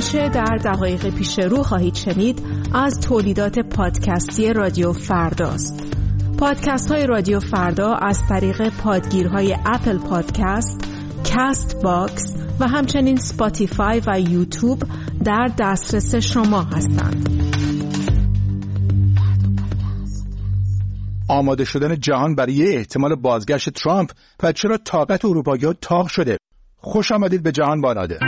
آنچه در دقایق پیش رو خواهید شنید از تولیدات پادکستی رادیو فرداست. پادکست های رادیو فردا از طریق پادگیرهای اپل پادکست، کست باکس و همچنین سپاتیفای و یوتیوب در دسترس شما هستند. آماده شدن جهان برای احتمال بازگشت ترامپ و چرا طاقت اروپایی‌ها تاق شده. خوش آمدید به جهان با نادر.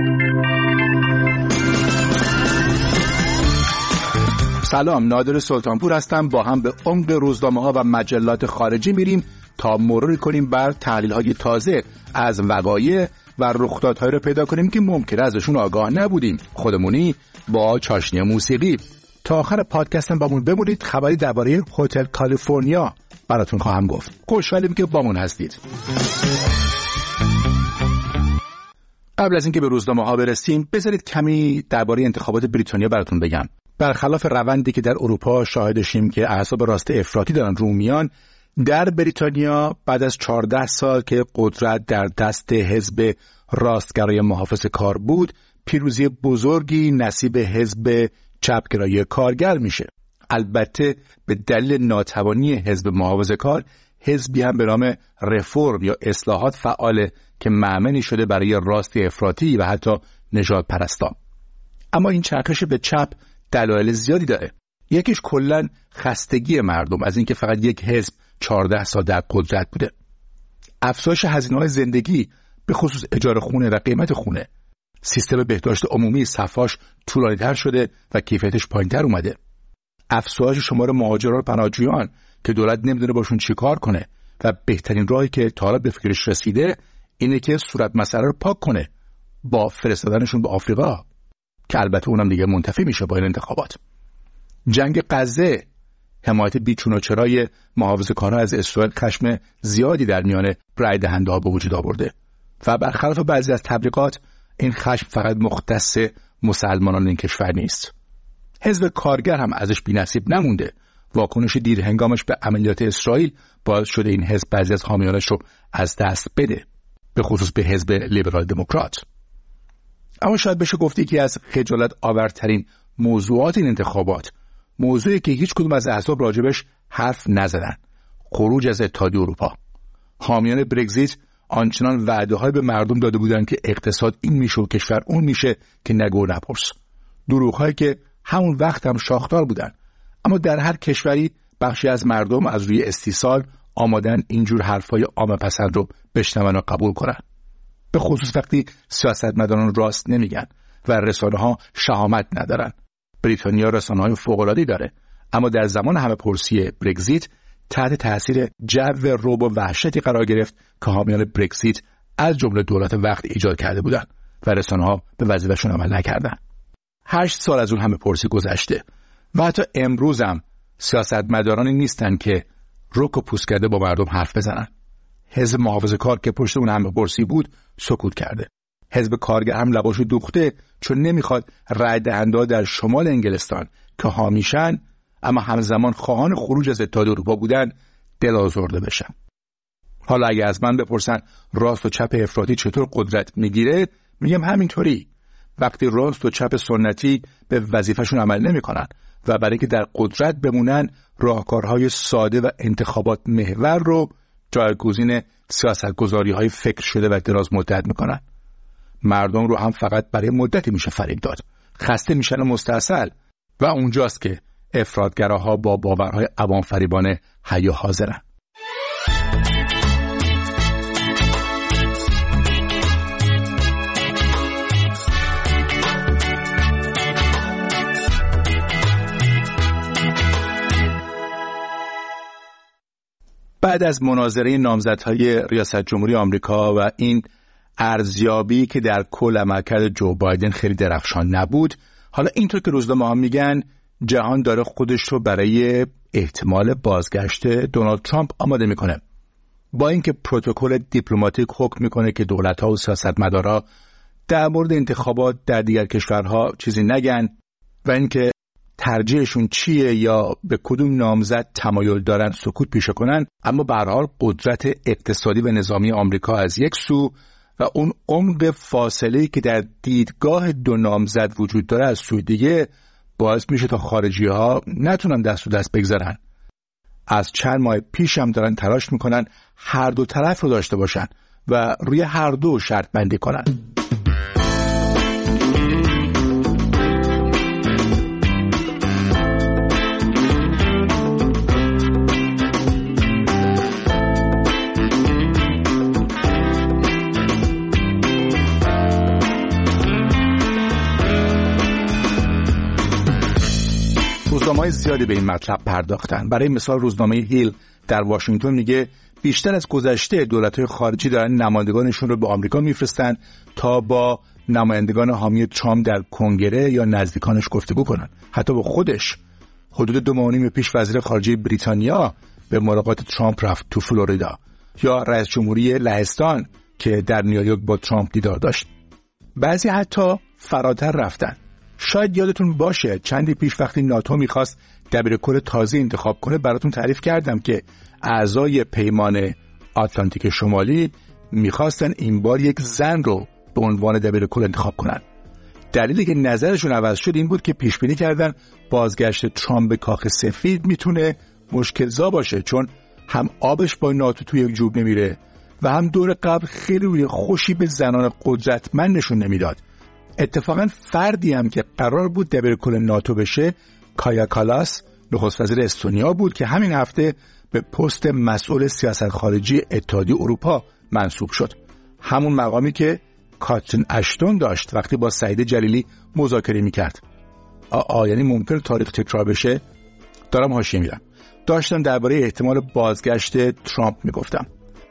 سلام، نادر سلطانپور هستم. با هم به عمق روزنامه‌ها و مجلات خارجی میریم تا مرور کنیم بر تحلیل‌های تازه از وقایع و رخدادهایی رو پیدا کنیم که ممکنه ازشون آگاه نبودیم. خودمونی با چاشنی موسیقی. تا آخر پادکستم بامون بمونید. خبری درباره هتل کالیفرنیا براتون خواهم گفت. خوشحالیم که بامون هستید. قبل از اینکه به روزنامه‌ها برسیم بذارید کمی درباره انتخابات بریتانیا براتون بگم. برخلاف روندی که در اروپا شاهدشیم که اعصاب راست افراطی دارن رو میان، در بریتانیا بعد از 14 سال که قدرت در دست حزب راستگرای محافظه‌کار بود، پیروزی بزرگی نصیب حزب چپگرای کارگر میشه. البته به دلیل ناتوانی حزب محافظه‌کار، حزبی هم به نام رفرم یا اصلاحات فعاله که مأمنی شده برای راست افراطی و حتی نژاد پرستا. اما این چرخش به چپ دلایل زیادی داره. یکیش کلاً خستگی مردم از اینکه فقط یک حزب 14 سال در قدرت بوده. افزایش هزینه‌های زندگی به خصوص اجاره خونه و قیمت خونه. سیستم بهداشت عمومی صفاش طولانی‌تر شده و کیفیتش پایین‌تر اومده. افزایش شمار مهاجران و پناهجویان که دولت نمیدونه باشون چیکار کنه و بهترین راهی که تا حالا به فکرش رسیده اینه که صورت مسئله رو پاک کنه با فرستادنشون به آفریقا که البته اونم دیگه منتفی میشه با این انتخابات. جنگ غزه، حمایت بیچون و چرای محافظه‌کاران از اسرائیل خشم زیادی در میان رای دهنده‌ها به وجود آورده و برخلاف بعضی از تبلیغات این خشم فقط مختص مسلمانان این کشور نیست. حزب کارگر هم ازش بی‌نصیب نمونده. واکنش دیر هنگامش به عملیات اسرائیل باعث شده این حزب بعضی از حامیانش رو از دست بده، به خصوص به حزب لیبرال دموکرات. اما شاید بشه گفت که از خجالت آورترین موضوعات این انتخابات، موضوعی که هیچ کدوم از احزاب راجبش حرف نزدن، خروج از اتحادیه اروپا. حامیان برگزیت آنچنان وعده‌های به مردم داده بودند که اقتصاد این میشه و کشور اون میشه که نگو نپرس. دروغ‌هایی که همون وقت هم شاخدار بودن. اما در هر کشوری بخشی از مردم از روی استیصال آمادن اینجور حرفای عامه پسند رو بشنون و قبول کنن. به خصوص وقتی سیاستمداران راست نمیگن و رسانه‌ها شهامت ندارن. بریتانیا رسانه‌های فوق‌العاده‌ای داره، اما در زمان همه پرسی برگزیت تحت تاثیر جو رعب و وحشتی قرار گرفت که حامیان برگزیت از جمله دولت وقت ایجاد کرده بودند و رسانه‌ها به وظیفه‌شون عمل نکردن. 8 سال از اون همه پرسی گذشته و حتی امروز هم سیاستمدارانی نیستن که رک و پوست کرده با مردم حرف بزنن. حزب محافظه‌کار که پشت اون همه پرسی بود سکوت کرده. حزب کارگر هم لباشو دوخته چون نمیخواد رای دهنده‌ها در شمال انگلستان که حامیشن اما همزمان خواهان خروج از اتحادیه اروپا بودن دل آزرده بشن. حالا اگه از من بپرسن راست و چپ افراطی چطور قدرت میگیره، میگم همینطوری. وقتی راست و چپ سنتی به وظیفه‌شون عمل نمی‌کنن و برای که در قدرت بمونن راهکارهای ساده و انتخابات محور رو جایگزین سیاستگذاری‌های فکر شده و دراز مدت می‌کنن. مردم رو هم فقط برای مدتی میشه فریب داد. خسته میشن و مستعسل و اونجاست که افراطگراها با باورهای عوام فریبانه حیا حاضرن. بعد از مناظره نامزدهای ریاست جمهوری آمریکا و این ارزیابی که در کل عملکرد جو بایدن خیلی درخشان نبود، حالا اینطور که روزنامه‌ها میگن جهان داره خودش رو برای احتمال بازگشت دونالد ترامپ آماده میکنه. با اینکه پروتکل دیپلماتیک حکم میکنه که دولت‌ها و سیاستمدارا در مورد انتخابات در دیگر کشورها چیزی نگن و اینکه ترجیحشون چیه یا به کدوم نامزد تمایل دارن سکوت پیشه کنن، اما به هر حال قدرت اقتصادی و نظامی آمریکا از یک سو و اون عمق فاصله‌ای که در دیدگاه دو نامزد وجود داره از سوی دیگه باعث میشه تا خارجی‌ها نتونن دست و دست بگذارن. از چند ماه پیش هم دارن تلاش میکنن هر دو طرف رو داشته باشن و روی هر دو شرط بندی کنن. روزنامه‌های زیادی به این مطلب پرداختن. برای مثال روزنامه هیل در واشنگتن میگه بیشتر از گذشته دولت‌های خارجی دارن نمایندگانشون رو به آمریکا میفرستن تا با نمایندگان حامی ترامپ در کنگره یا نزدیکانش گفتگو کنن. حتی با خودش حدود 2 ماه پیش وزیر خارجه بریتانیا به ملاقات ترامپ رفت تو فلوریدا، یا رئیس جمهوری لهستان که در نیویورک با ترامپ دیدار داشت. بعضی حتی فراتر رفتن. شاید یادتون باشه چندی پیش وقتی ناتو میخواست دبیرکل تازه انتخاب کنه براتون تعریف کردم که اعضای پیمان آتلانتیک شمالی میخواستن این بار یک زن رو به عنوان دبیرکل انتخاب کنن. دلیلی که نظرشون عوض شد این بود که پیش بینی کردن بازگشت ترامپ به کاخ سفید میتونه مشکل‌زا باشه، چون هم آبش با ناتو توی یک جوب نمیره و هم دور قبل خیلی روی خوشی به زنان قدرتمند نشون نمیداد. اتفاقا فردی هم که قرار بود دبیرکل ناتو بشه، کایا کالاس، نخست وزیر استونیا بود که همین هفته به پست مسئول سیاست خارجی اتحادیه اروپا منصوب شد. همون مقامی که کاترین اشتون داشت وقتی با سعید جلیلی مذاکره میکرد. یعنی ممکن تاریخ تکرار بشه؟ دارم حاشیه میرم. داشتم درباره احتمال بازگشت ترامپ میگفتم.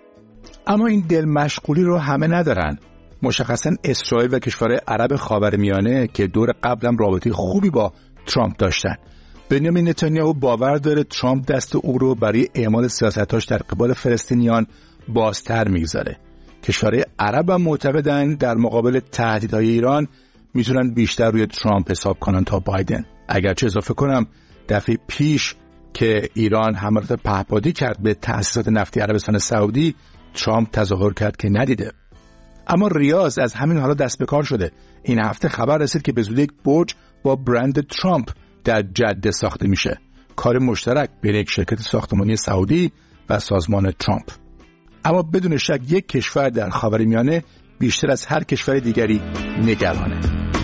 اما این دل مشغولی رو همه ندارن. مشخصا اسرائیل و کشورهای عرب خاورمیانه که دور قبلم رابطه خوبی با ترامپ داشتن. بنیامین نتانیاهو باور داره ترامپ دست او رو برای اعمال سیاستاش در قبال فلسطینیان بازتر میگذاره. کشورهای عرب هم معتقدن در مقابل تهدیدهای ایران میتونن بیشتر روی ترامپ حساب کنن تا بایدن. اگرچه اضافه کنم دفعه پیش که ایران حملات پهپادی کرد به تأسیسات نفتی عربستان سعودی، ترامپ تظاهر کرد که ندیده. اما ریاض از همین حالا دست به کار شده. این هفته خبر رسید که به زودی یک برج با برند ترامپ در جده ساخته میشه. کار مشترک بین یک شرکت ساختمانی سعودی و سازمان ترامپ. اما بدون شک یک کشور در خاورمیانه بیشتر از هر کشور دیگری نگرانه.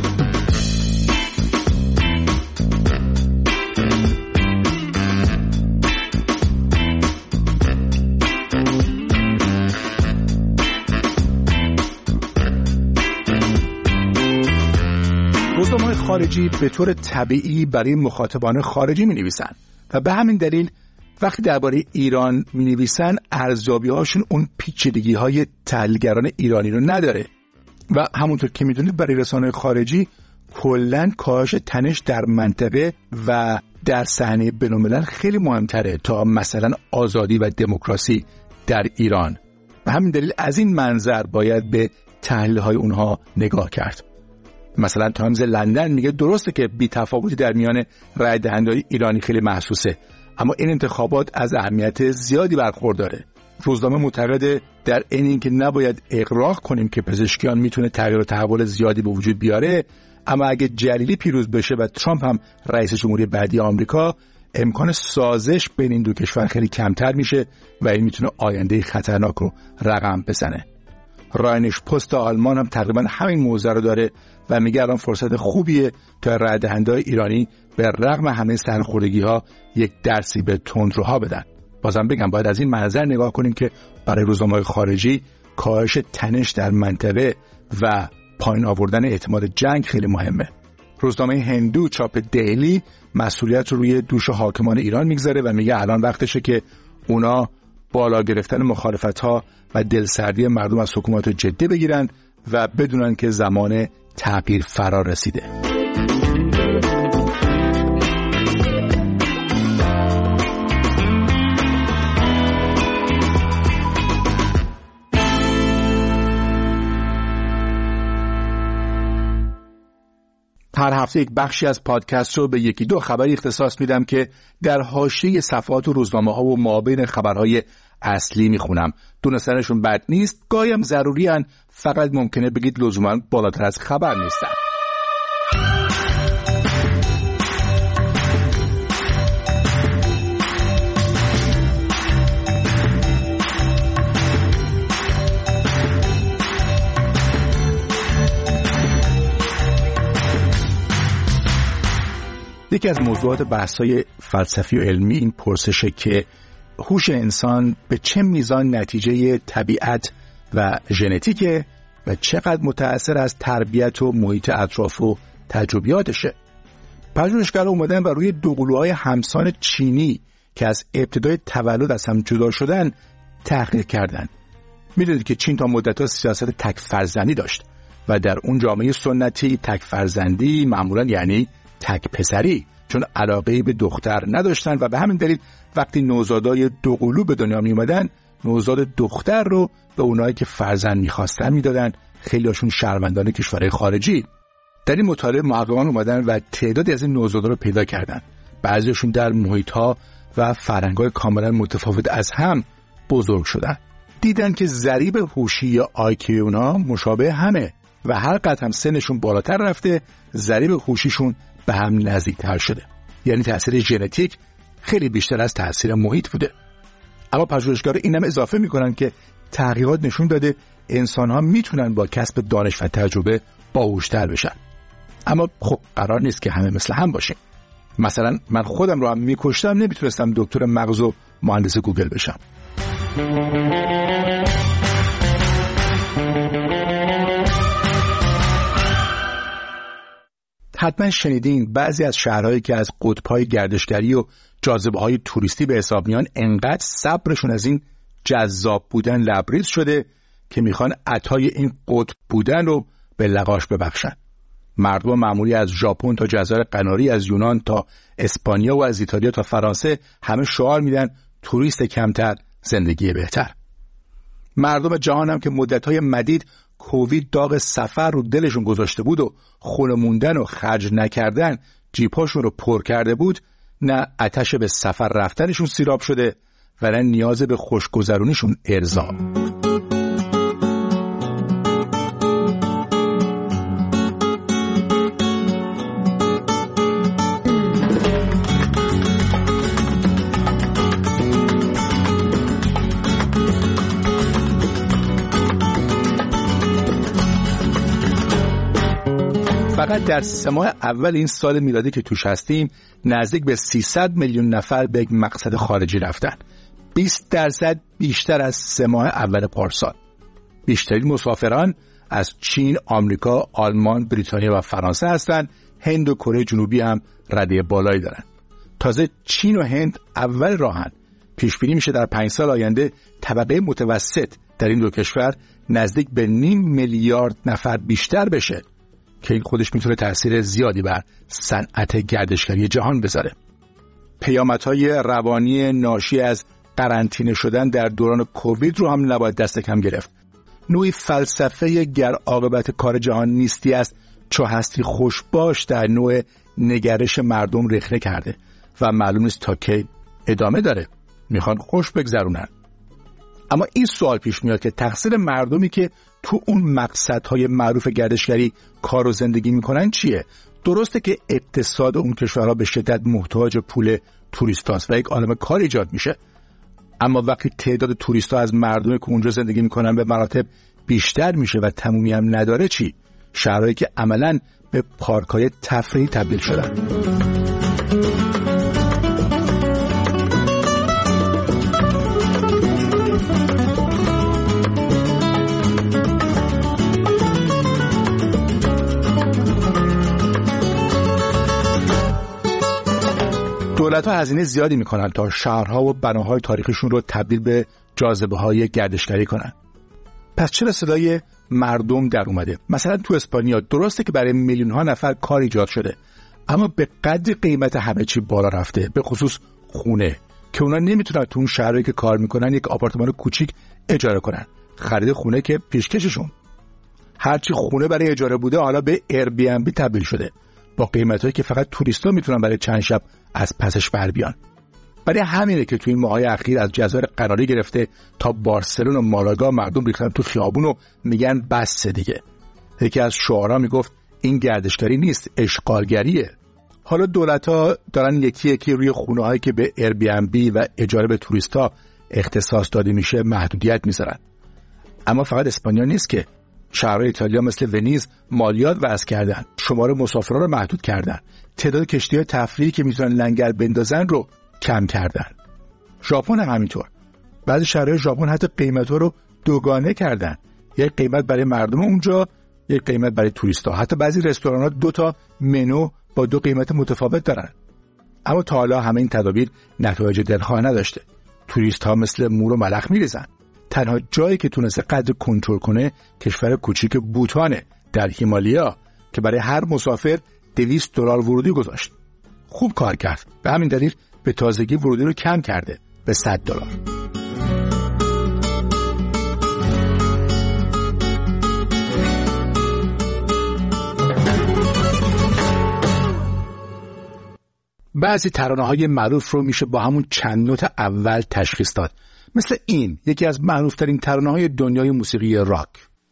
روزنامه‌های خارجی به طور طبیعی برای مخاطبان خارجی می‌نویسن و به همین دلیل وقتی درباره ایران می‌نویسن ارزیابی‌هاشون اون پیچیدگی‌های تحلیلگران ایرانی رو نداره و همونطور که می‌دونید برای رسانه‌های خارجی کلاً کاهش تنش در منطقه و در صحنه بین‌الملل خیلی مهم‌تره تا مثلا آزادی و دموکراسی در ایران. به همین دلیل از این منظر باید به تحلیل‌های اونها نگاه کرد. مثلا تایمز لندن میگه درسته که بی‌تفاوتی در میان رای دهندگان ایرانی خیلی محسوسه، اما این انتخابات از اهمیت زیادی برخورداره. روزنامه معتقده در این که نباید اغراق کنیم که پزشکیان میتونه تغییر و تحول زیادی به وجود بیاره، اما اگه جلیلی پیروز بشه و ترامپ هم رئیس جمهوری بعدی آمریکا، امکان سازش بین این دو کشور خیلی کمتر میشه و این میتونه آینده خطرناک رو رقم بزنه. راینش پست آلمان هم تقریبا همین موضوع رو داره و میگه الان فرصت خوبیه تا رای دهندگان ایرانی به رغم همه سرخوردگی‌ها یک درسی به تندروها بدن. بازم بگم باید از این منظر نگاه کنیم که برای روزنامه‌های خارجی کاهش تنش در منطقه و پایین آوردن احتمال جنگ خیلی مهمه. روزنامه هندو چاپ دیلی مسئولیت رو روی دوش حاکمان ایران میگذاره و میگه الان وقتشه که اونا بالا گرفتن مخالفت‌ها و دلسردی مردم از حکومت رو جدی بگیرن و بدونن که زمان تعبیر فرا رسیده. هر هفته یک بخشی از پادکست رو به یکی دو خبری اختصاص میدم که در حاشیه صفحات و روزنامه‌ها و مابین خبرهای اصلی میخونم. دونستنشون بد نیست، گاهی هم ضروری ان، فقط ممکنه بگید لزوما بالاتر از خبر نیستن. یکی از موضوعات بحث‌های فلسفی و علمی این پرسشه که هوش انسان به چه میزان نتیجه طبیعت و ژنتیکه و چقدر متأثر از تربیت و محیط اطراف و تجربیاتشه. پژوهشگران اومدن و روی دوقلوهای همسان چینی که از ابتدای تولد از هم جدا شدن تحقیق کردن. میدونید که چین تا مدت‌ها سیاست تک فرزندی داشت و در اون جامعه سنتی تک فرزندی معمولاً یعنی تک پسری، چون علاقه‌ای به دختر نداشتن و به همین دلیل وقتی نوزادای دوقلو به دنیا می اومدن نوزاد دختر رو به اونایی که فرزند می‌خواستن میدادن، خیلی‌هاشون شهروندان کشورهای خارجی. در این مطالعه محققان اومدن و تعدادی از این نوزادا رو پیدا کردن. بعضیشون در محیط‌ها و فرهنگ‌های کاملا متفاوت از هم بزرگ شدن. دیدن که ضریب هوشی یا IQ اونا مشابه همه و هر قدر هم سنشون بالاتر رفته ضریب هوشیشون به هم نزدیک‌تر شده. یعنی تأثیر ژنتیک خیلی بیشتر از تأثیر محیط بوده. اما پژوهشگران اینم اضافه میکنن که تحقیقات نشون داده انسان‌ها میتونن با کسب دانش و تجربه باهوش‌تر بشن. اما خب قرار نیست که همه مثل هم باشیم. مثلا من خودم رو هم میکشتم نمیتونستم دکتر مغز و مهندس گوگل بشم. حتما شنیدین بعضی از شهرهایی که از قطب‌های گردشگری و جاذبه‌های توریستی به حساب میان انقدر صبرشون از این جذاب بودن لبریز شده که میخوان عطای این قطب بودن رو به لقاش ببخشن. مردم معمولی از ژاپن تا جزایر قناری، از یونان تا اسپانیا و از ایتالیا تا فرانسه همه شعار میدن توریست کمتر، زندگی بهتر. مردم جهان هم که مدت‌های مدید کووید داغ سفر رو دلشون گذاشته بود و خونه موندن و خرج نکردن جیب‌هاشون رو پر کرده بود، نه آتش به سفر رفتنشون سیراب شده و نه نیاز به خوشگذرونیشون ارضا. فقط در 3 ماه اول این سال میلادی که توش هستیم نزدیک به 300 میلیون نفر به یک مقصد خارجی رفتن. 20% بیشتر از 3 ماه اول پارسال. بیشترین مسافران از چین، آمریکا، آلمان، بریتانیا و فرانسه هستند. هند و کره جنوبی هم رده بالایی دارن. تازه چین و هند اول راهن. پیش بینی میشه در 5 سال آینده طبقه متوسط در این دو کشور نزدیک به 0.5 میلیارد نفر بیشتر بشه که این خودش میتونه تأثیر زیادی بر صنعت گردشگری جهان بذاره. پیامدهای روانی ناشی از قرنطینه شدن در دوران کووید رو هم نباید دست کم گرفت. نوعی فلسفه گر عاقبت کار جهان نیستی است چو هستی خوش باش در نوع نگرش مردم رخنه کرده و معلوم نیست تا کی ادامه داره. میخوان خوش بگذرونن. اما این سوال پیش میاد که تقصیر مردمی که تو اون مقصدهای معروف گردشگری کار و زندگی میکنن چیه؟ درسته که اقتصاد اون کشورها به شدت محتاج پول توریستاست و یک عالمه کار ایجاد میشه، اما وقتی تعداد توریستا از مردمی که اونجا زندگی میکنن به مراتب بیشتر میشه و تمومی هم نداره چی؟ شهرهایی که عملاً به پارک‌های تفریحی تبدیل شدن. دولت‌ها هزینه زیادی میکنن تا شهرها و بناهای تاریخیشون رو تبدیل به جاذبه‌های گردشگری کنن. پس چرا صدای مردم در اومده؟ مثلا تو اسپانیا درسته که برای میلیون‌ها نفر کار ایجاد شده، اما به قدر قیمت همه چی بالا رفته، به خصوص خونه، که اونا نمیتونن تو اون شهری که کار میکنن یک آپارتمان کوچیک اجاره کنن. خرید خونه که پیشکششون. هرچی خونه برای اجاره بوده حالا به ایر بی ام بی تبدیل شده. با قیمتایی که فقط توریستا میتونن برای چند شب از پسش بر بیان. برای همینه که تو این ماهای اخیر از جزایر قناری گرفته تا بارسلون و مالاگا مردم ریختن تو خیابون و میگن بس دیگه. یکی از شعارا میگفت این گردشگری نیست، اشغالگریه. حالا دولت‌ها دارن یکی یکی روی خونه‌هایی که به ایربی‌ان‌بی و اجاره به توریستا اختصاص داده میشه محدودیت میذارن. اما فقط اسپانیا نیست که شهرهای ایتالیا مثل ونیز مالیات وضع کردن، شمار مسافران رو محدود کردن، تعداد کشتی‌های تفریحی که میتونن لنگر بندازن رو کم کردن. ژاپن هم همینطور. بعضی شهرهای ژاپن حتی قیمت‌ها رو دوگانه کردن. یک قیمت برای مردم اونجا، یک قیمت برای توریستا. حتی بعضی رستوران‌ها 2 تا منو با 2 قیمت متفاوت دارن. اما تا حالا همه این تدابیر نتایج دلخواه نداشته. توریست‌ها مثل مور و ملخ میریزن. تنها جایی که تونسته قدر کنترل کنه کشور کوچیک بوتانه در هیمالیا که برای هر مسافر $200 ورودی گذاشت. خوب کار کرد. به همین دلیل به تازگی ورودی رو کم کرده به $100. بعضی ترانه‌های معروف رو میشه با همون چند نوت اول تشخیص داد. مثل این یکی از معروفترین ترانه‌های دنیای موسیقی راک.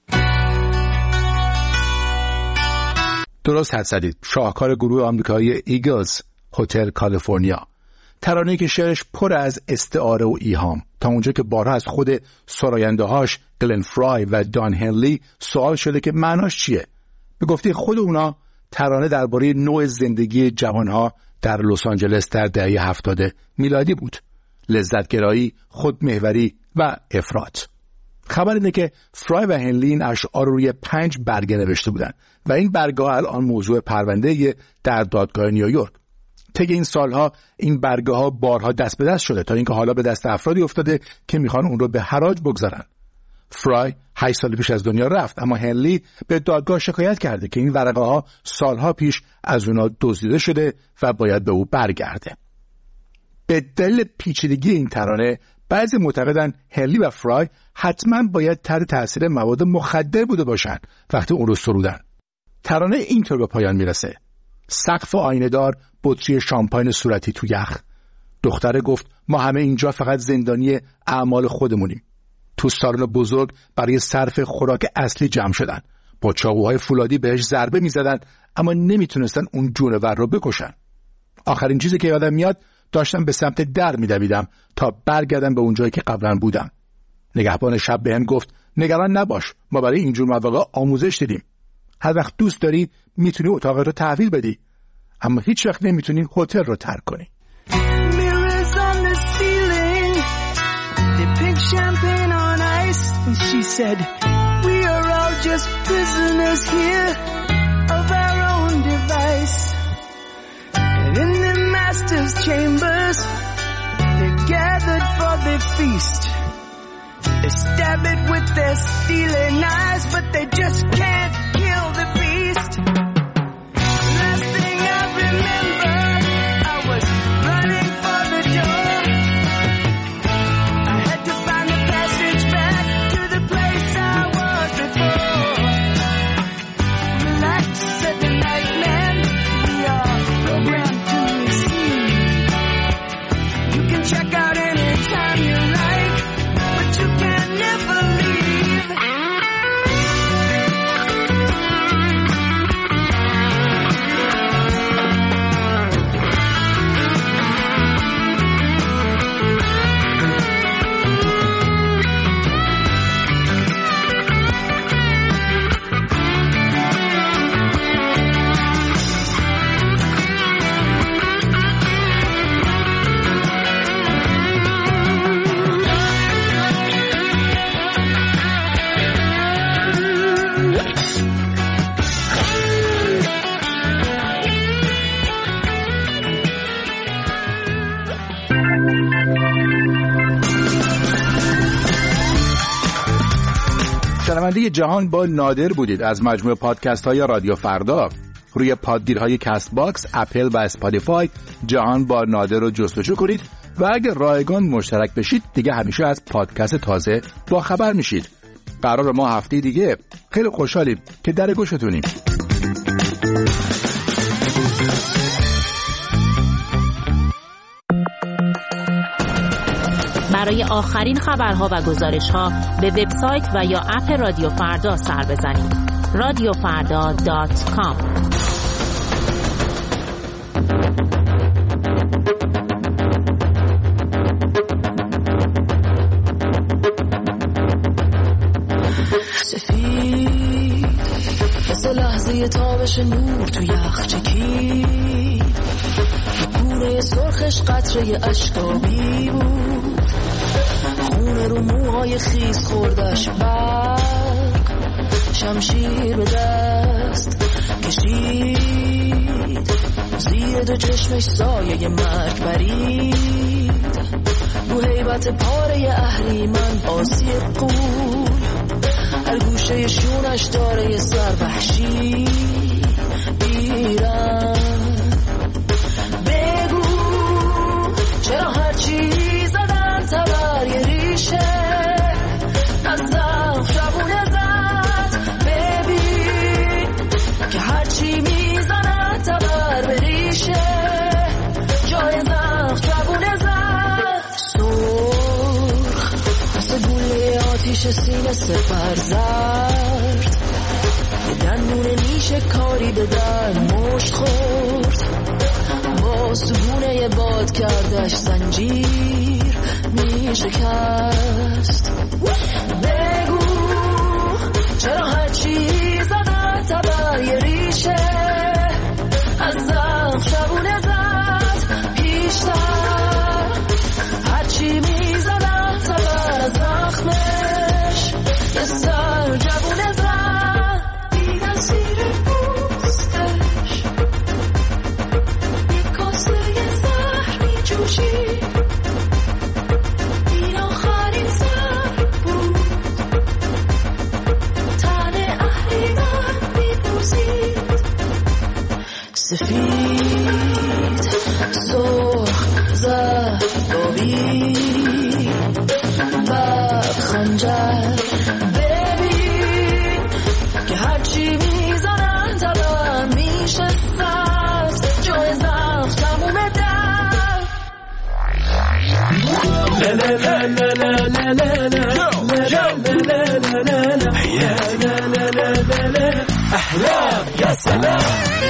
درست حد زدید، شاهکار گروه آمریکایی ایگلز، هتل کالیفرنیا. ترانه‌ای که شعرش پر از استعاره و ایهام، تا اونجا که بارها از خود سراینده‌هاش گلن فرای و دان هنلی سوال شده که معناش چیه. به گفته خود اونا ترانه درباره نوع زندگی جوانها در لس آنجلس در دهه 70 میلادی بود. لذتگرایی، خودمحوری و افراط. خبر اینه که فرای و هنلی این اشعار رو روی 5 برگه نوشته بودن و این برگه ها الان موضوع پرونده در دادگاه نیویورک. طی این سالها این برگه ها بارها دست به دست شده تا اینکه حالا به دست افرادی افتاده که میخوان اون رو به حراج بگذارن. فرای 8 سال پیش از دنیا رفت، اما هنلی به دادگاه شکایت کرده که این ورقه ها سالها پیش از اونا دزدیده شده و باید به او برگرده. به دلیل پیچیدگی این ترانه بعضی معتقدن هنلی و فرای حتما باید تحت تاثیر مواد مخدر بوده باشن وقتی اون رو سرودن. ترانه اینطور به پایان میرسه: سقف آینه‌دار، بطری شامپاین صورتی تو یخ. دختره گفت ما همه اینجا فقط زندانی اعمال خودمونیم. تو سالن بزرگ برای صرف خوراک اصلی جمع شدن. با چاقوهای فولادی بهش ضربه میزدن اما نمیتونستن اون جونور رو بکشن. آخرین چیزی که یادم میاد داشتم به سمت در میدویدم تا برگردم به اونجایی که قبلا بودم. نگهبان شب بهم گفت نگران نباش، ما برای اینجور مواقع آموزش دیدیم. هر وقت دوست داری میتونی اتاق رو تحویل بدی، اما هیچ وقت نمیتونی هتل رو ترک کنی. She said, we are all just prisoners here of our own device. And in the master's chambers, they gathered for the feast. They stab it with their stealing eyes, but they just can't kill the beast. Last thing I remember, I was running for the door. I had to find the passage back to the place I was before. Relax, said the night man, we are programmed to receive. You can check out anytime you like, but you can never leave. شنونده جهان با نادر بودید از مجموعه پادکست های رادیو فردا. روی پادگیرهای کست باکس، اپل و اسپاتیفای جهان با نادر رو جستجو کنید و اگر رایگان مشترک بشید دیگه همیشه از پادکست تازه با خبر میشید. قرار ما هفته دیگه خیلی خوشحالیم که در گوشتونیم. برای آخرین خبرها و گزارش‌ها به وبسایت و یا اپ رادیو فردا سر بزنید. radiofarda.com. سفید مثل لحظه تابش نور تو یخ چکید، گونه سرخش قطره اشکابی بود، خونه رو موهای خیس خوردش برق، شمشیر به دست کشید، زیر دو چشمش سایه مرگ برید، رو هیبت پاره اهریمن آسی قول، هر گوشه شونش داره یه سر وحشی ایران. بگو چرا هرچی زدن تبر یه ریشه از زم شبونه زد، ببین که هرچی میزنن تبر به ریشه جای زم شبونه زد. سرخ مثل گوله آتیش سینه سپر زرد، یه دندون نیشه کاری به در مشت خورد، با سگونه باد کردش زنجیر می شکست. بگو چرا هرچی زدن تبر یه ریشه از زخم شبونه زد پیشتر، هرچی می زدن تبر از زخمش یه سر جوونه زد. دیدن زیر پوستش یک کاسه زهر می جوشید، این آخرین سر بود، تن اهریمن می بوزید. سفید سرخ زرد آبی بعد خنجر، ببین که هرچی میزنن تبر میشه سبز جای زخم تموم در. احلام یا سلام.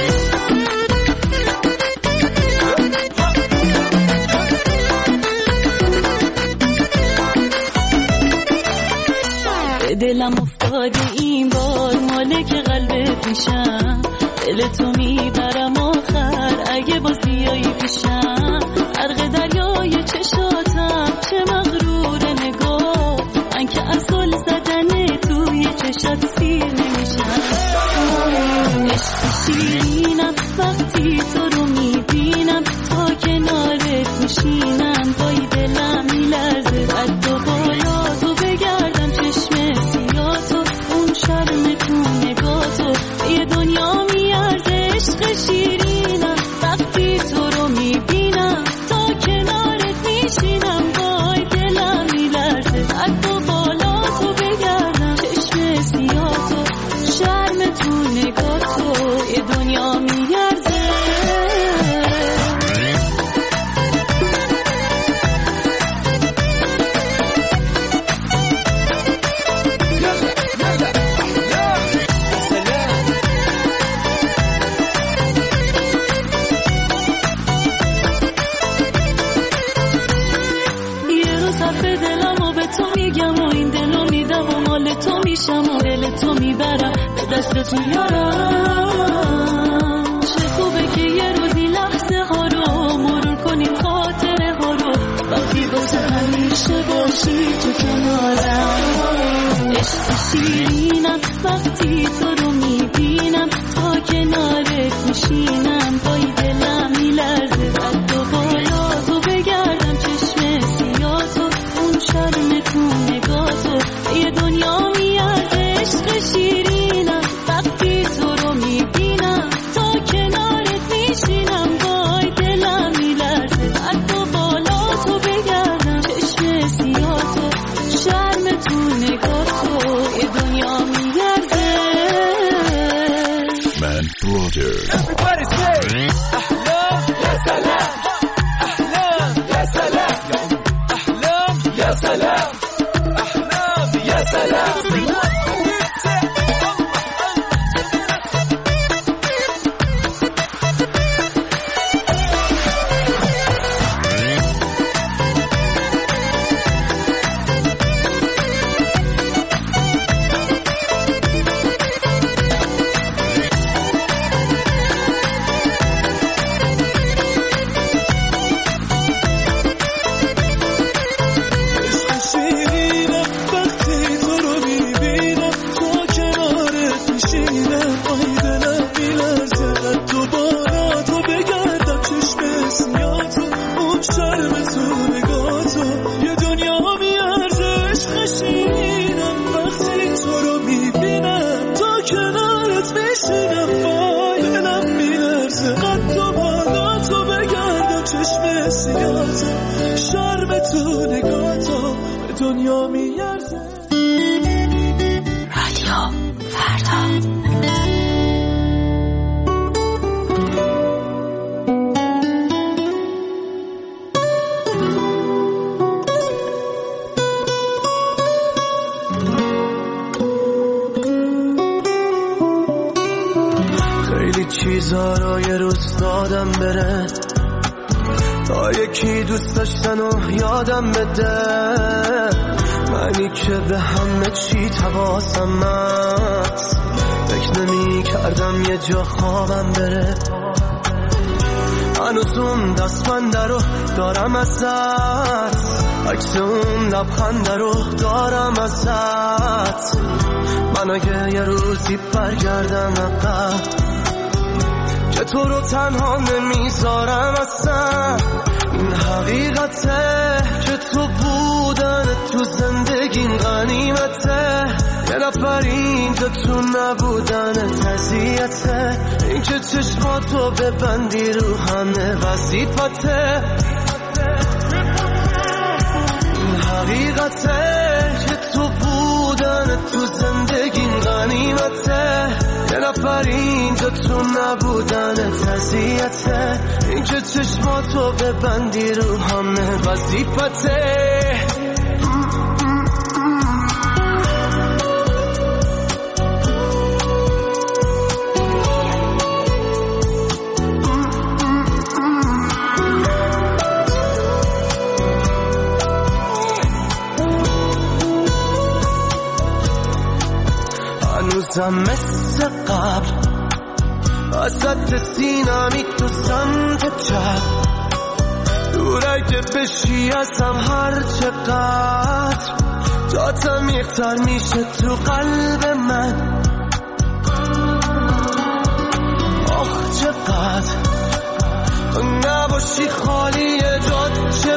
دلم افتاده این بار مالک قلبت میشم، دل تو میبرم آخر اگه باز بیایی پیشم، غرق دریای چشاتم چه مغرور نگاه، من که اصل زدن توی چشات سیر نمیشم. عشق شیرینم وقتی تو رو میبینم، تا کنارت میشینم وای دلم میلرزه، قد و بالا تو بگردم چشم سیاتو، اون شرم تو نگاتو یه دنیا میارزه. عشق شیرینم وقتی تو رو میبینم، تا کنارت میشینم وای دلم میلرزه، قد و بالا تو بگردم چشم سیاتو، شرم تو نگاتو یه دنیا میارزه. دل تو میبرم به دست تو یارم، چه خوبه که یه روزی لحظه ها رو مرور کنیم، خاطره ها رو وقتی واسه همیشه باشی تو کنارم. عشق شیرینم وقتی تو رو میبینم، تا کنارت میشینم وای دلم میلرزه، قد و بالا تو بگردم چشم سیاتو، اون شرم تو نگاتو یه دنیا میارزه. عشق شیرینم وقتی تو رو میبینم، سلام. دنیا میارزه. رادیو فردا. خیلی چیزا رو یه روز دادم بره تا یکی دوست داشتن و یادم بده، منی که به همه چی حواسم هست، فکر نمی کردم یه جا خوابم بره، هنوز اون دستبنده رو دارم ازت، عکس اون لبخنده رو دارم ازت، من اگه یه روزی برگردم عقب که تو رو تنها نمیذارم اصلا، این حقیقته که تو بودن تو زندگیم غنیمته، یه نفر اینجا تو نبودن تزیته، این که چشماتو ببندی رو همه وظیفته، این حقیقته که تو بودن تو زندگیم غنیمته، یه نفر اینجا تو نبودن تزیته، این که چشماتو ببندی رو همه وظیفته. هنوزم مثل قبل وسط سینمی تو سمت چپ، دوره که بشی ازم هر چقدر جات عمیق‌تر میشه تو قلب من، آخ چقدر تو نباشی خالی جات چه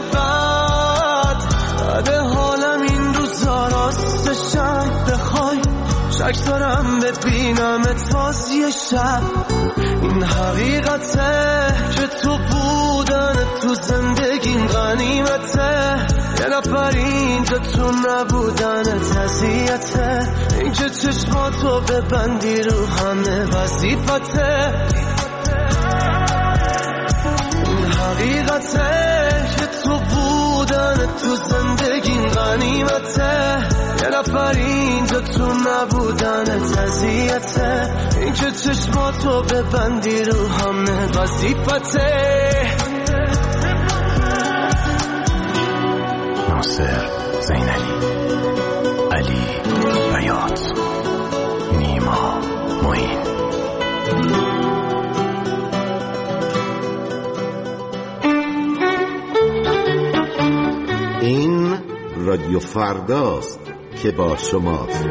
بد حالم این روزا راستشم بخوای شک دارم ببینم تازی شب، این حقیقته که تو بودن تو زندگیم غنیمته، یه نفر اینجا تو نبودن تزیته، این که چشماتو ببندی رو همه وظیفته، این حقیقته که تو بودن تو زندگیم غنیمته، یه نفر اینجا تو نبودن تزیته، این که چشماتو ببندی رو همه وظیفته. ناصر، زینلی، علی، بیات، نیما، معین. این رادیو فرداست که با شماست.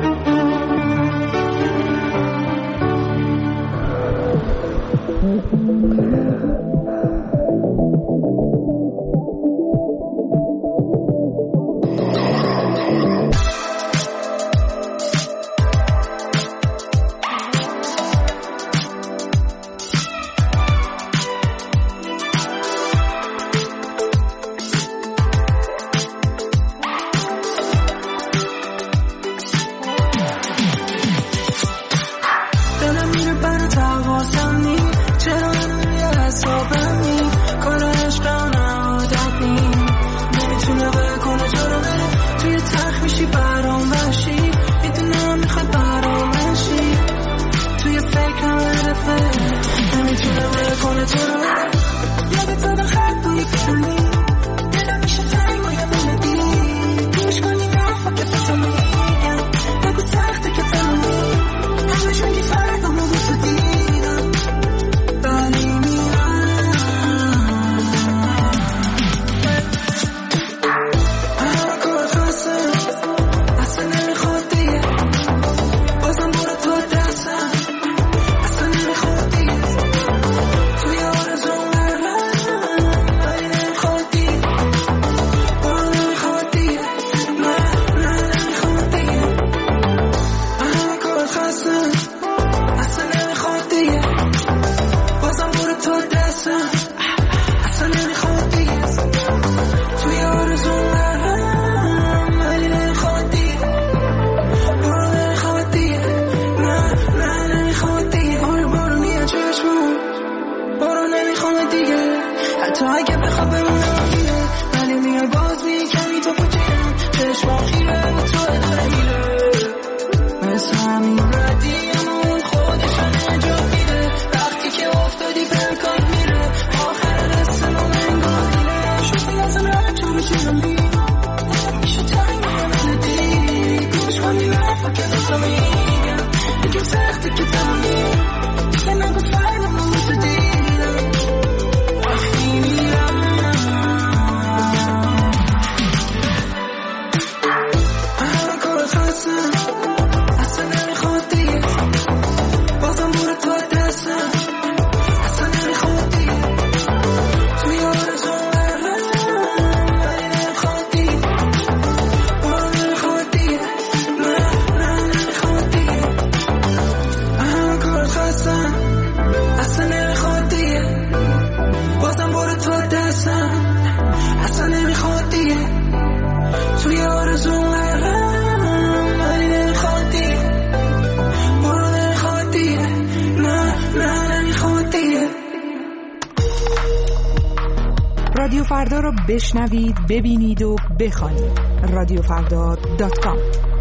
رادیو فردا رو بشنوید، ببینید و بخوانید. radiofrda.com.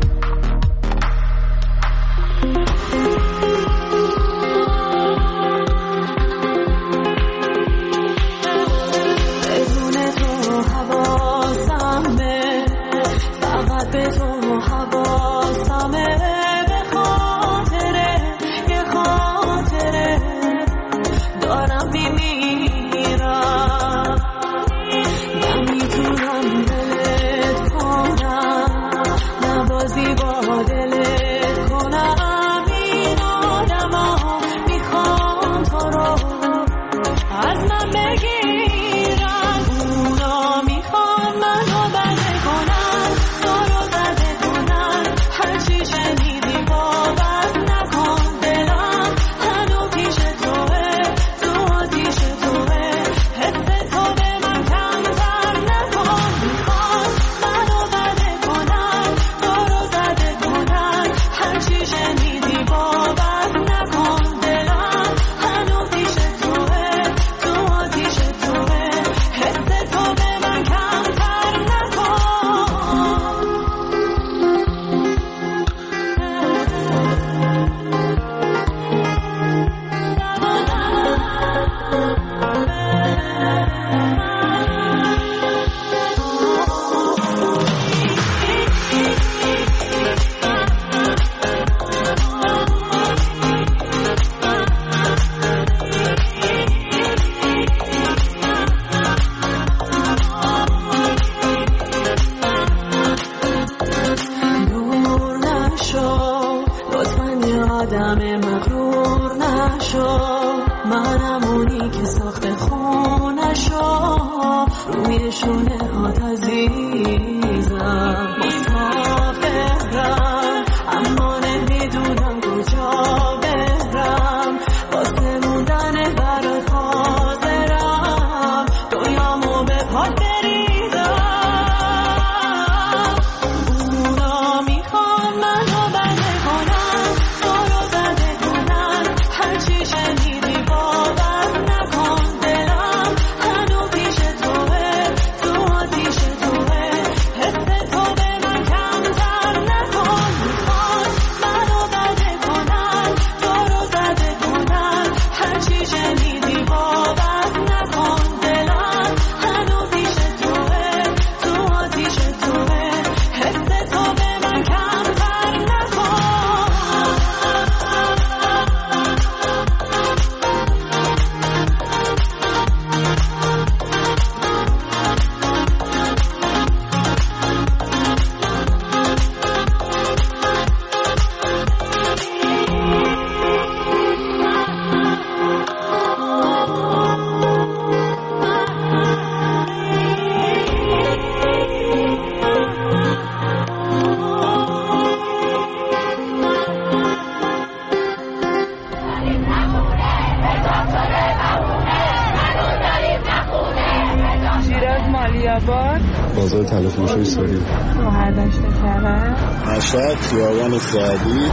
بازار تلفروشی سوری مهردشت کرد مشهد خیابان سعدی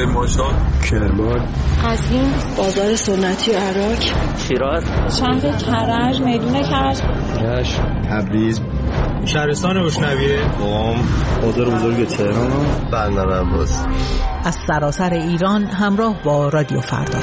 کرمان قزوین بازار سنتی عراق شیراز شهر کرج میدون کرج تبریز شهرستان اشنویه قم بازار بزرگ تهران بندر عباس. از سراسر ایران همراه با رادیو فردا.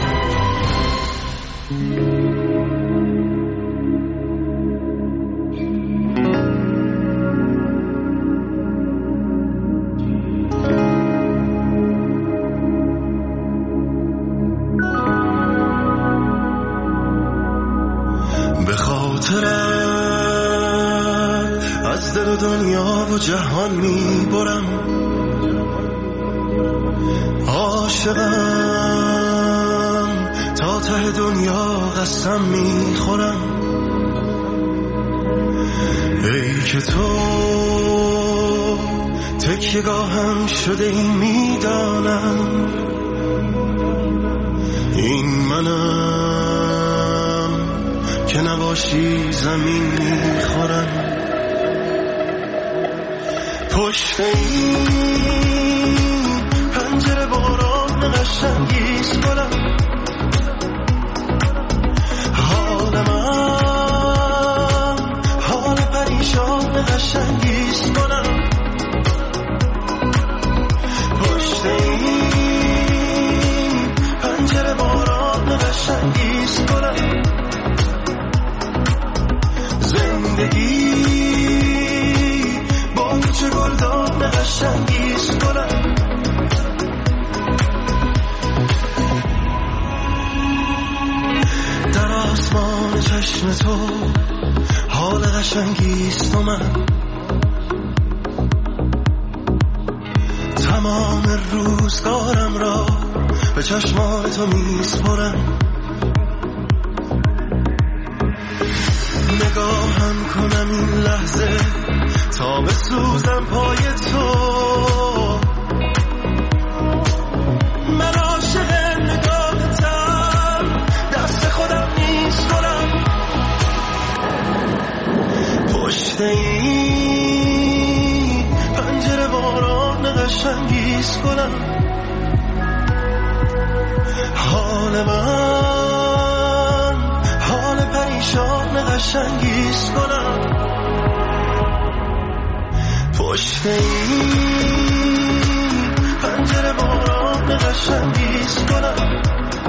دل و دنیا و جهان میبرم، عاشقم تا ته دنیا قسم میخورم. ای که تو تکیه‌گاهم شده این میدانم، این منم که نباشی زمین میخورم. پشت این پنجره باران قشنگیست گلم، حال من حال پریشان قشنگیست گلم. پشت این پنجره باران قشنگیست گلم. زندگی با چه گلدان قشنگیست گلم. در آسمان چشم تو حال قشنگیست و من تمام روزگارم را به چشمان تو میسپرم. نگاهم کنم این لحظه تا بسوزم پای تو، من عاشق نگاهتم، دست خودم نیست کنم. پشت این پنجره باران قشنگیست کنم، حال من حال پریشان قشنگیست کنم. پشت این پنجره باران قشنگیست کنم،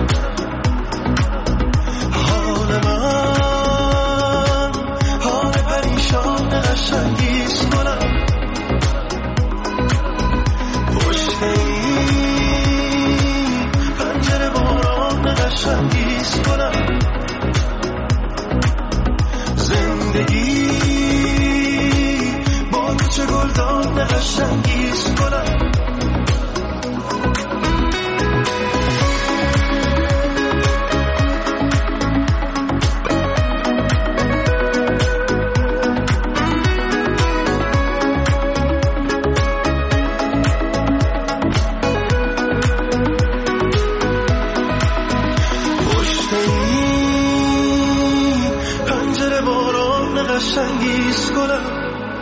حال من حال پریشان قشنگیست کنم. پشت این پنجره باران قشنگیست کنم. زندگی با چه گلدان قشنگیست کنم. پشت این پنجره باران قشنگیست کنم.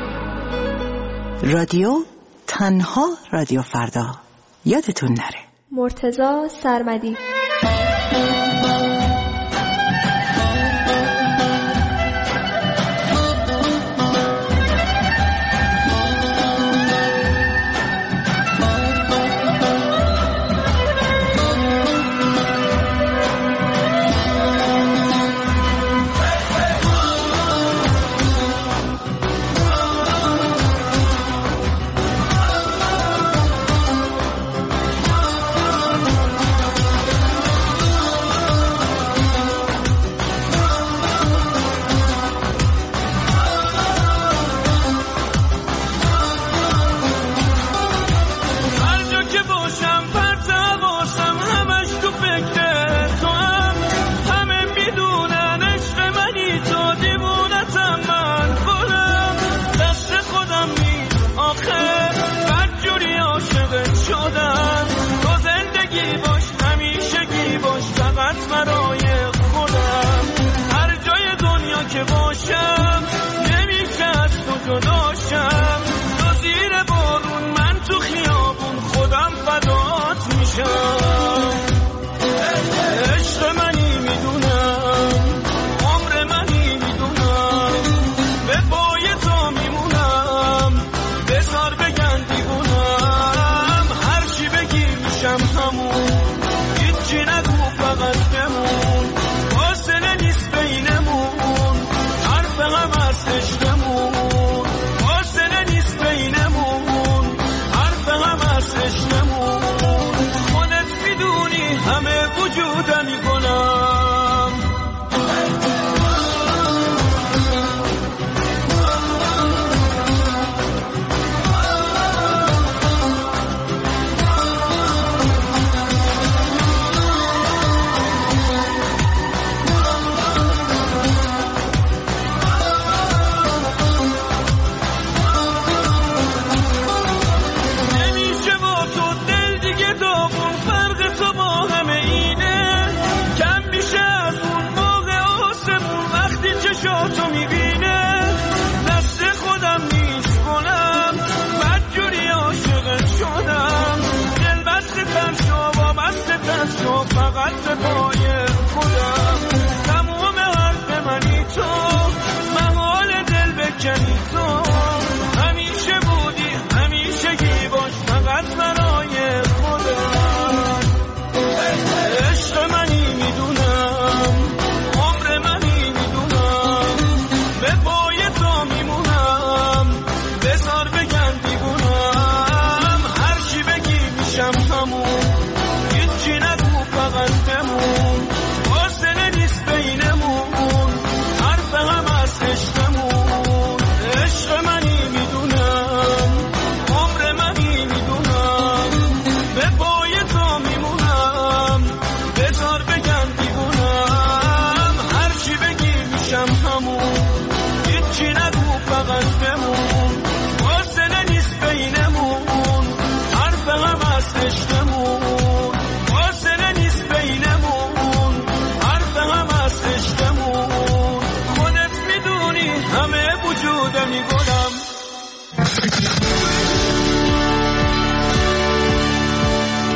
رادیو تنها رادیو فردا، یادتون نره. مرتضی سرمدی. خودت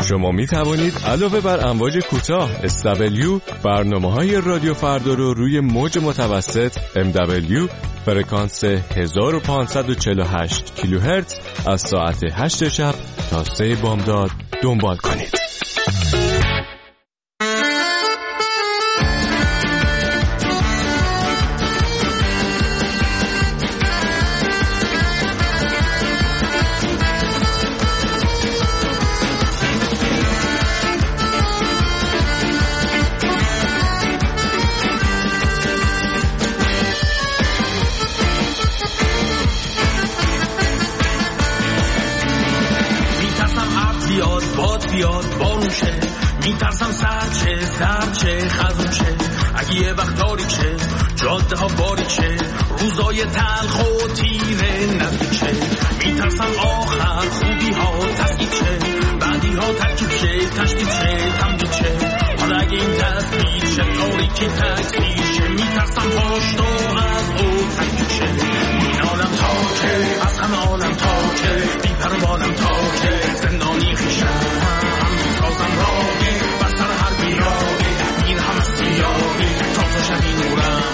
شما می توانید علاوه بر امواج کوتاه SW برنامه‌های رادیو فردا رو روی موج متوسط MW فرکانس 1548 کیلوهرتز از ساعت 8 شب تا 3 بامداد دنبال کنید. میترسم سرچه درچه خزونچه اگه یه وقت تاریکه جاده ها باریکه روزای تلخ و تیره نزدیکه میترسم آخر خوبی ها تسکیچه بعدی ها ترکیبچه تشکیچه تمدیچه حالا اگه این تسکیچه تاریکی تکسیچه میترسم پاشتو از او تکیچه این عالم تاکه از همه عالم تاکه بیپر بالم تاکه زندانی خیشم سازم راهی بستر هر بیراهی میرهم از سیاهی تا تو شبی نورم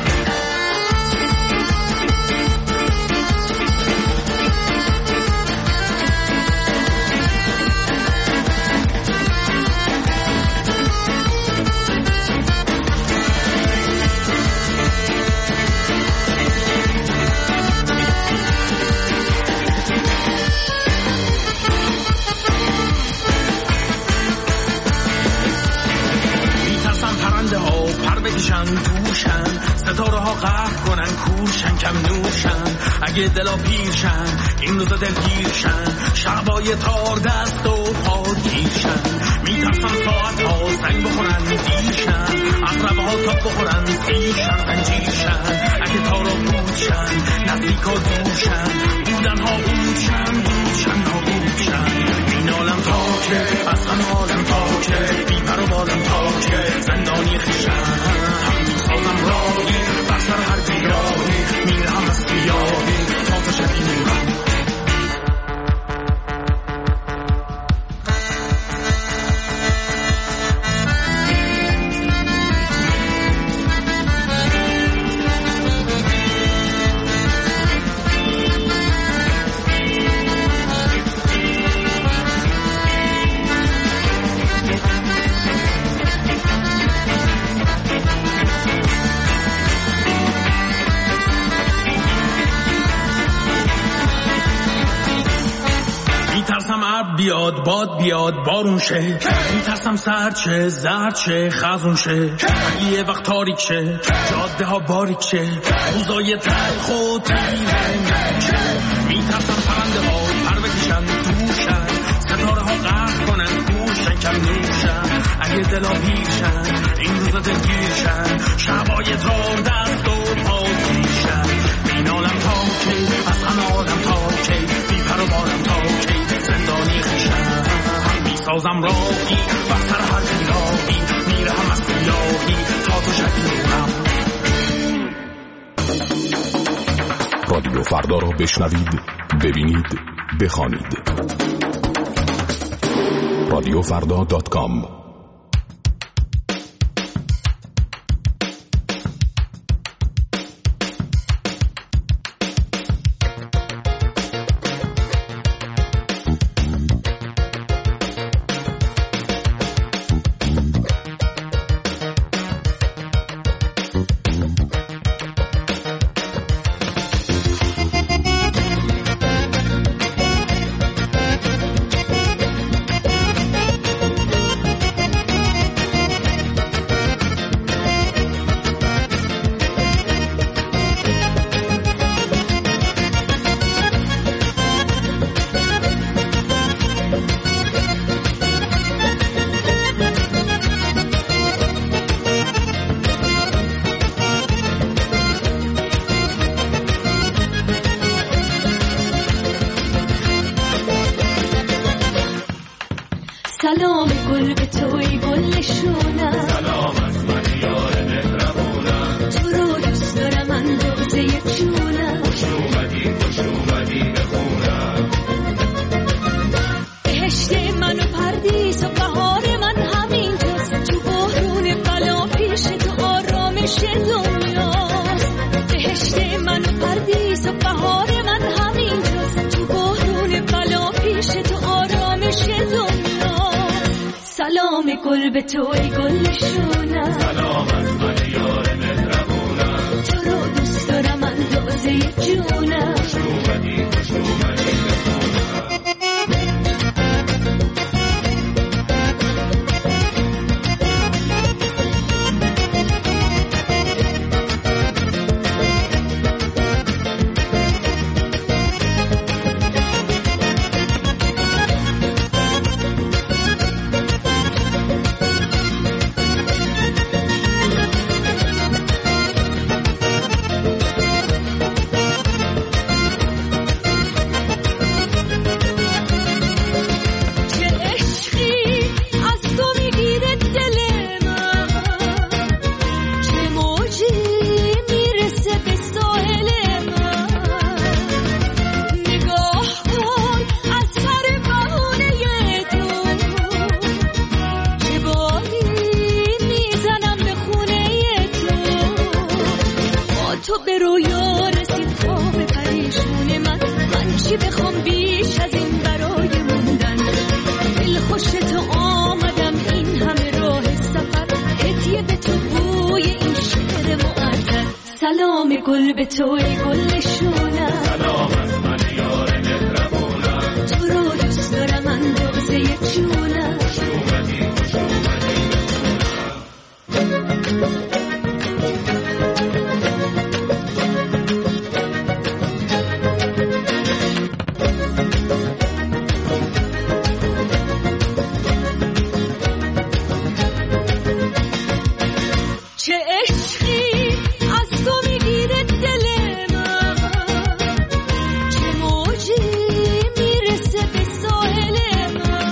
توشن ستاره ها قهر کنن کورشن کم نوشن اگه دلا پیرشن این روزا دلگیرشن شبای تار دست و پا گیرشن میترسن ساعت ها زنگ بخورن دیرشن اقربه ها تاب بخورن سیرشن انجیرشن اگه تارا بودشن نزدیک ها دورشن بودن ها بودشن بودشن ها بودشن این عالم تاکه از همه عالم تاکه بیپر و بالم تاکه زندانی خیشن سازم راهی بستر هر بیراهی میرهم از سیاهی تا تو شبی نورم بیاد باد بیاد بارون شه میترسم سرچه زرچه خزون شه یه وقت تاریک شه جاده ها باریک شه روزای تلخ و تیره نشه میترسم پرنده ها پر بکشن دوشن ستاره ها قهر کنن کوشن کم نوشن اگه دلا پیرشن این روزا دلگیرشن شبای تار دست و پا گیرشن این عالم تاکه از همه عالم تاکه بیپر و بالم تاکه زندانی خیشم میسازم راهی بستر هر بیراهی میرهم از سیاهی تا تو شبی نورم. رادیو فردا رو بشنوید، ببینید، بخوانید. radioffarda.com سلام گل به توی گل شونم، سلام از من یار مهربونم، تو رو دوست دارم اندازه جونم، خوش اومدی بخونم، بهشت منو پردیس گل به تو ای گل نشونم، سلام از من یار مهربونم، تو رو دوست دارم اندازه جونم، خوش اومدی خوش اومدی گل به تو ای گل نشونم، سلام از من یار مهربونم، تو رو دوست دارم اندازه جونم، خوش اومدی خوش اومدی چه عشقی از تو میگیره دل من، چه موجی میرسه به ساحل من،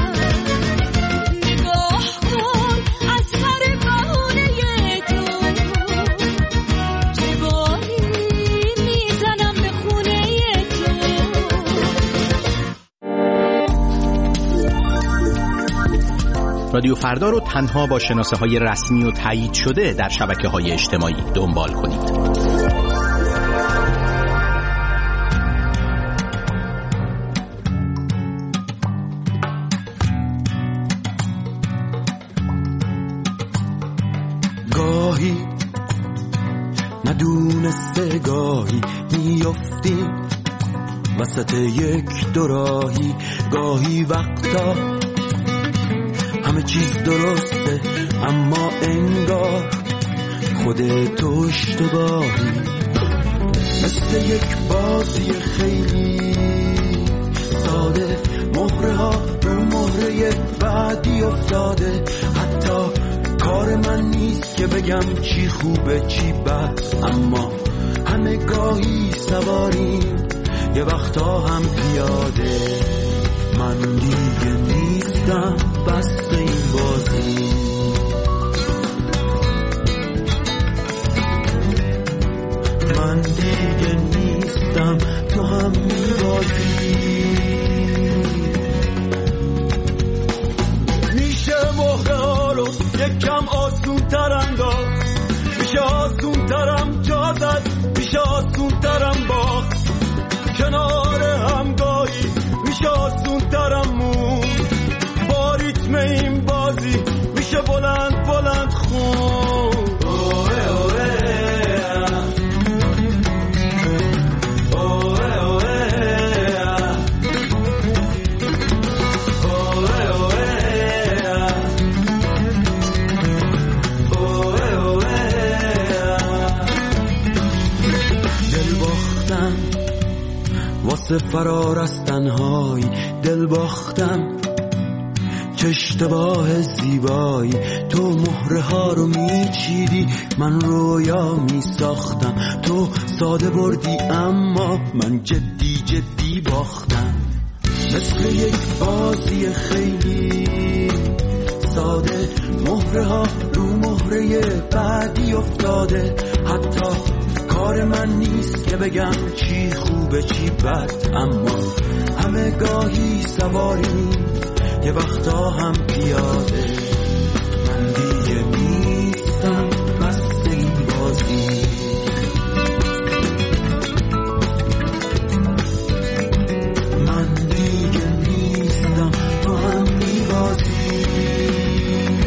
نگاه کن از هر بهونه تو، چه باری میزنم به خونه تو. رادیو فردا رو تنها با شناسه های رسمی و تایید شده در شبکه های اجتماعی دنبال کنید. گاهی ندونسته گاهی میافتیم وسط یک دوراهی، گاهی وقتا همه چیز درسته اما انگار خودت اشتباهی، مثل یک بازی خیلی ساده، مهره ها رو مهره بعدی افتاده، حتی کار من نیست که بگم چی خوبه چی بد، اما همه گاهی سواریم یه وقتا هم پیاده، من دیگه نیستم بس این بازی، من دیگه نیستم تو هم میبازی، میشه مهره ها رو یکم آسون تر انداخت، میشه آسون ترم جا زد، میشه آسون ترم باخت، کنار همگاهی میشه آسون ترم مون، با ریتم این بازی میشه بلند بلند خون، اوه اوه واسه فرار از تنهایی، دل باختم چه اشتباه زیبایی، تو مهره ها رو میچیدی من رویا میساختم، تو ساده بردی اما من جدی جدی باختم، مثل یک بازی خیلی ساده، مهره ها رو مهره بعدی افتاده، حتی کار من نیست که بگم چی خوبه چی بد، اما همه گاهی سواریم یه وقتا هم پیاده، من دیگه نیستم بس این بازی، من دیگه نیستم تو هم میبازی.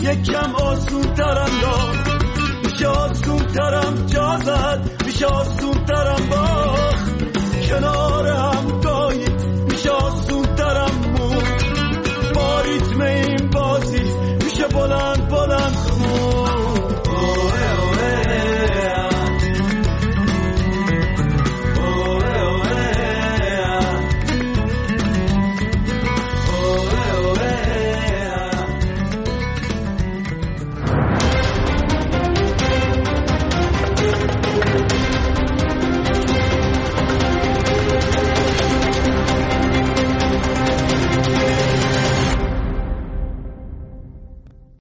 یکم آسون ترم داد، میشه آسون ترم جا زد، میشه آسون ترم باخت کنار هم.